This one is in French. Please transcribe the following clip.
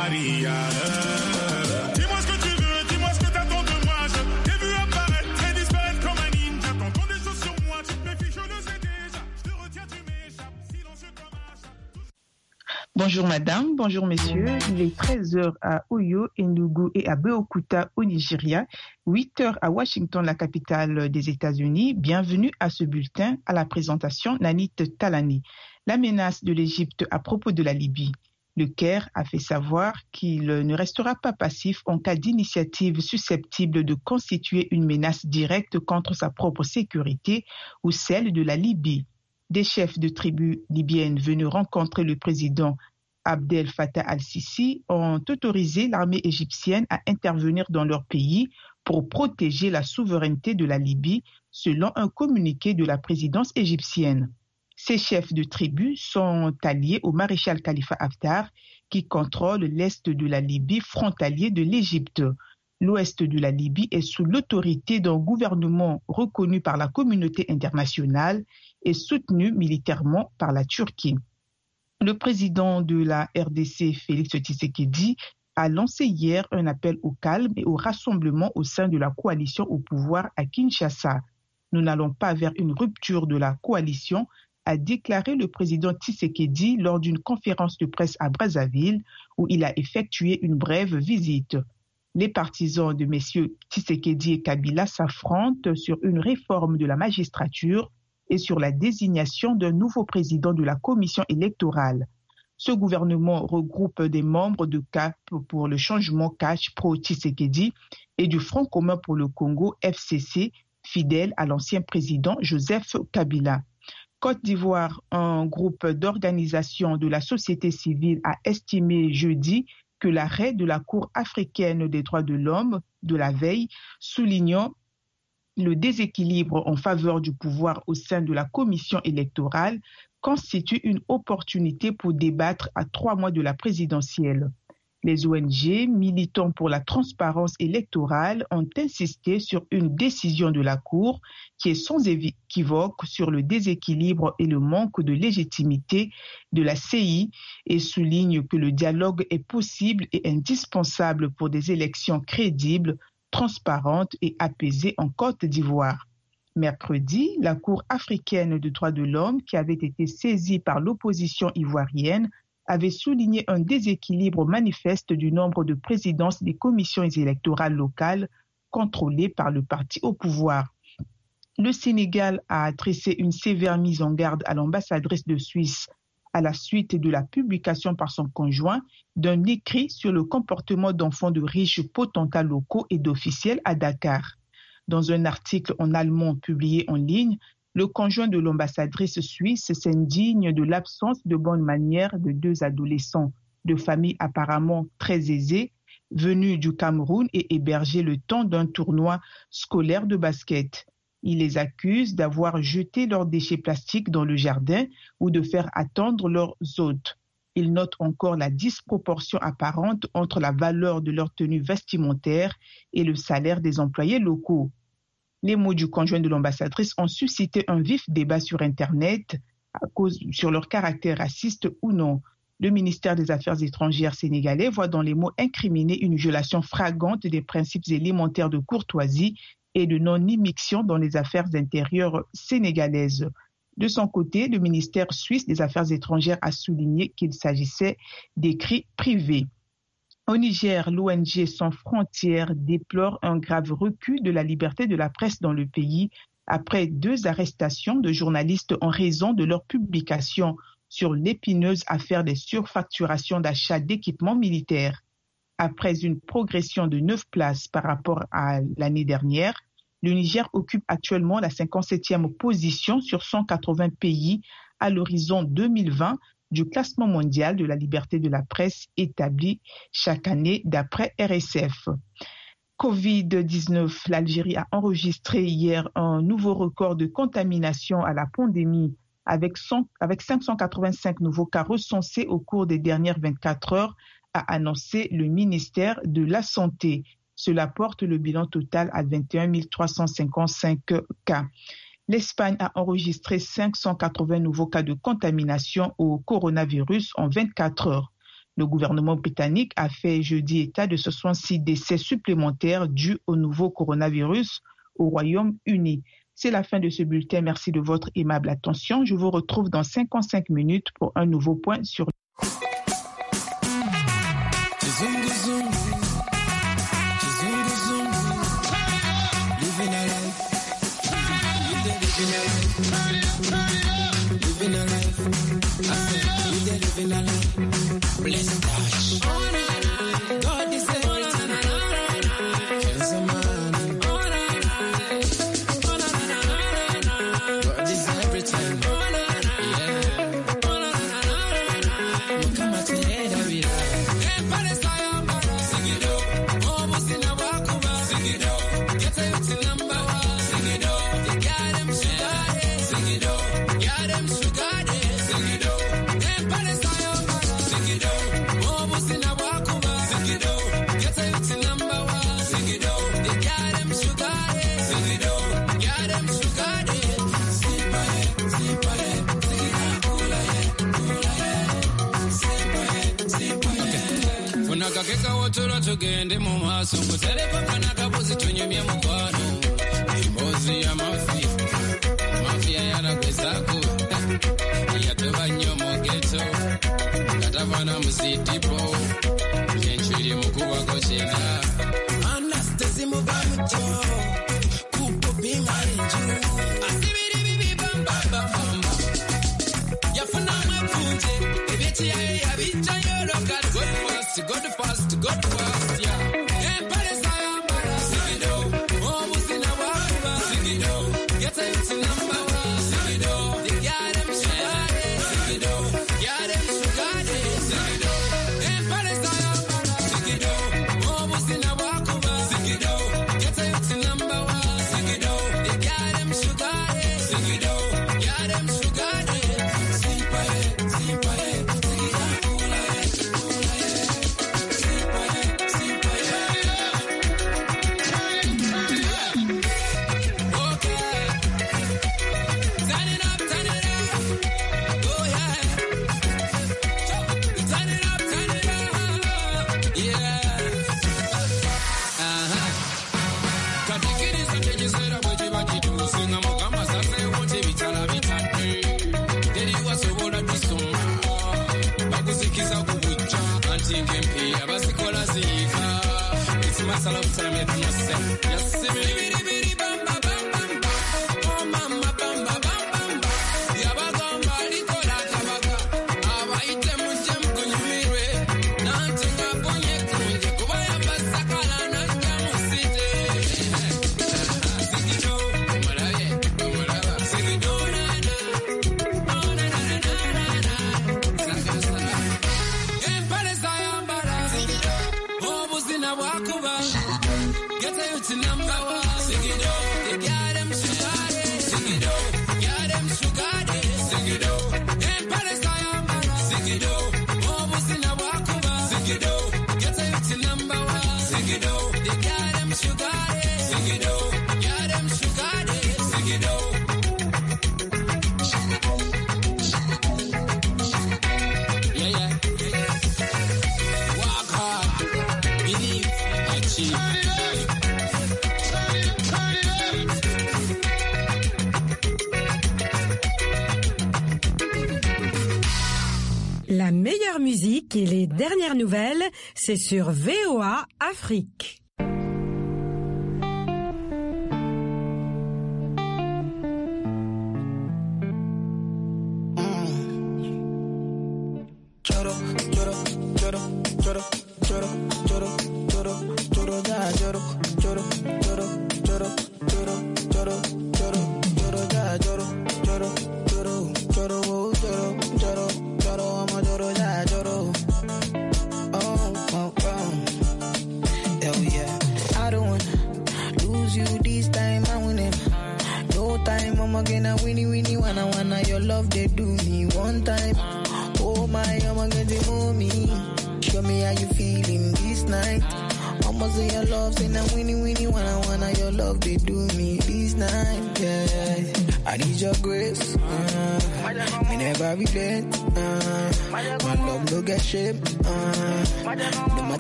Maria. Dis-moi ce que tu veux, dis-moi ce que t'attends de moi. Je t'ai vu apparaître et disparaître comme un ninja. T'entends des choses sur moi, tu te méfies, je le sais déjà. Je te retiens, tu m'échappes, silencieux comme un chat. Bonjour madame, bonjour messieurs. Il est 13h à Oyo, Enugu et à Beokuta au Nigeria, 8h à Washington, la capitale des États-Unis. Bienvenue à ce bulletin. À la présentation, Nanit Talani. La menace de l'Égypte à propos de la Libye. Le Caire a fait savoir qu'il ne restera pas passif en cas d'initiative susceptible de constituer une menace directe contre sa propre sécurité ou celle de la Libye. Des chefs de tribus libyennes venus rencontrer le président Abdel Fattah al-Sisi ont autorisé l'armée égyptienne à intervenir dans leur pays pour protéger la souveraineté de la Libye, selon un communiqué de la présidence égyptienne. Ces chefs de tribus sont alliés au maréchal Khalifa Haftar, qui contrôle l'est de la Libye frontalier de l'Égypte. L'ouest de la Libye est sous l'autorité d'un gouvernement reconnu par la communauté internationale et soutenu militairement par la Turquie. Le président de la RDC, Félix Tshisekedi, a lancé hier un appel au calme et au rassemblement au sein de la coalition au pouvoir à Kinshasa. Nous n'allons pas vers une rupture de la coalition, a déclaré le président Tshisekedi lors d'une conférence de presse à Brazzaville où il a effectué une brève visite. Les partisans de messieurs Tshisekedi et Kabila s'affrontent sur une réforme de la magistrature et sur la désignation d'un nouveau président de la commission électorale. Ce gouvernement regroupe des membres de CAP pour le changement Cash Pro Tshisekedi et du Front commun pour le Congo FCC, fidèle à l'ancien président Joseph Kabila. Côte d'Ivoire, un groupe d'organisations de la société civile a estimé jeudi que l'arrêt de la Cour africaine des droits de l'homme de la veille, soulignant le déséquilibre en faveur du pouvoir au sein de la commission électorale, constitue une opportunité pour débattre à 3 mois de la présidentielle. Les ONG militant pour la transparence électorale ont insisté sur une décision de la Cour qui est sans équivoque sur le déséquilibre et le manque de légitimité de la CI et soulignent que le dialogue est possible et indispensable pour des élections crédibles, transparentes et apaisées en Côte d'Ivoire. Mercredi, la Cour africaine des droits de l'homme, qui avait été saisie par l'opposition ivoirienne, avait souligné un déséquilibre manifeste du nombre de présidences des commissions électorales locales contrôlées par le parti au pouvoir. Le Sénégal a adressé une sévère mise en garde à l'ambassadrice de Suisse à la suite de la publication par son conjoint d'un écrit sur le comportement d'enfants de riches potentats locaux et d'officiels à Dakar. Dans un article en allemand publié en ligne, le conjoint de l'ambassadrice suisse s'indigne de l'absence de bonnes manières de 2 adolescents de familles apparemment très aisées venus du Cameroun et hébergés le temps d'un tournoi scolaire de basket. Il les accuse d'avoir jeté leurs déchets plastiques dans le jardin ou de faire attendre leurs hôtes. Il note encore la disproportion apparente entre la valeur de leur tenue vestimentaire et le salaire des employés locaux. Les mots du conjoint de l'ambassadrice ont suscité un vif débat sur Internet sur leur caractère raciste ou non. Le ministère des Affaires étrangères sénégalais voit dans les mots incriminés une violation flagrante des principes élémentaires de courtoisie et de non-immixtion dans les affaires intérieures sénégalaises. De son côté, le ministère suisse des Affaires étrangères a souligné qu'il s'agissait d'écrits privés. Au Niger, l'ONG Sans Frontières déplore un grave recul de la liberté de la presse dans le pays après 2 arrestations de journalistes en raison de leur publication sur l'épineuse affaire des surfacturations d'achat d'équipements militaires. Après une progression de 9 places par rapport à l'année dernière, le Niger occupe actuellement la 57e position sur 180 pays à l'horizon 2020 du classement mondial de la liberté de la presse établi chaque année d'après RSF. Covid-19, l'Algérie a enregistré hier un nouveau record de contamination à la pandémie avec 585 nouveaux cas recensés au cours des dernières 24 heures, a annoncé le ministère de la Santé. Cela porte le bilan total à 21 355 cas. L'Espagne a enregistré 580 nouveaux cas de contamination au coronavirus en 24 heures. Le gouvernement britannique a fait jeudi état de 66 décès supplémentaires dus au nouveau coronavirus au Royaume-Uni. C'est la fin de ce bulletin. Merci de votre aimable attention. Je vous retrouve dans 55 minutes pour un nouveau point sur tugende mu maaso kutereka kana kabuzi tunyumye mukwano embozi ya mafia yaragwezaako yatoba nnyo mu geto katavana mu sitipo enchiri mukubako kyena anastesimuva muto kupopinga enju asibiri bibi bambabamba yafunamu epunje ebyekiyaye yabijjayo lokal God fast, yeah. And Paris, I am sing it all. Oh, Musina Waka, sing it all. Get a hit number one, sing it all. They got them sugar, sing it all. Got them sugar, sing it all. And Paris, I am sing it all. Oh, Musina Waka, sing it all. Get a hit number one, sing it all. They got them sugar, sing it all. Got them sugar, simple, La meilleure musique et les dernières nouvelles, c'est sur VOA Afrique. Almost in your love, say now winnie, wanna your love, they do me this night, yeah. I need your grace, me never regret, my love no get shape, no matter